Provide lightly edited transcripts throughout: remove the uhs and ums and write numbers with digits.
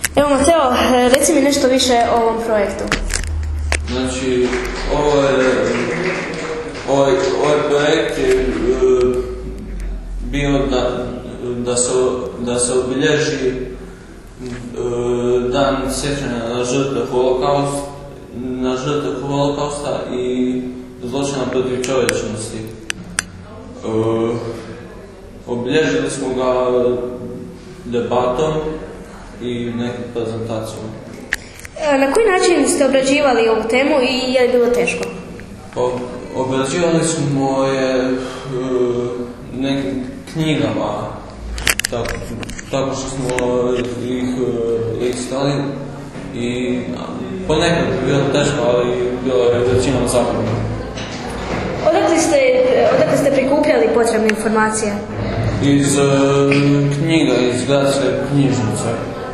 Evo Mateo, reci mi nešto više o ovom projektu. Znači, ovaj projekt je bio da se obilježi dan sjećanja na žrtve holokausta i zločina protiv čovječnosti. Obilježili smo ga debatom i nekom prezentacijom. Na koji način ste obrađivali ovu temu i je li bilo teško? Obrađivali smo je nekim knjigama, tako što smo ih stali i ponekad je bilo teško, ali bilo je većinom zabavno. Odakle ste prikupljali potrebne informacije? Iz knjiga, iz gradske knjižnice.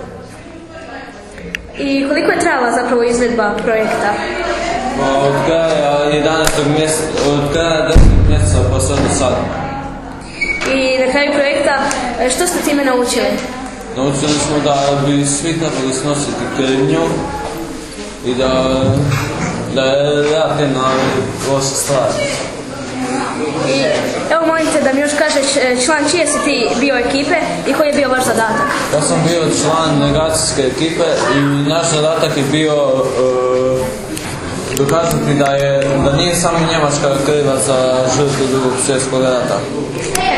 I koliko je trajala zapravo izvedba projekta? Od kraja 10. mjeseca pa sve do sada. I na kraju projekta, što ste time naučili? Naučili smo da bi svi trebali snositi krivnju i da je reaktivna loša stvar. I evo molim te da mi još kažeš član čije si ti bio ekipe i koji je bio vaš zadatak? Ja sam bio član negacijske ekipe i naš zadatak je bio dokazati da nije samo Njemačka kriva za žrtvu Drugog svjetskog rata.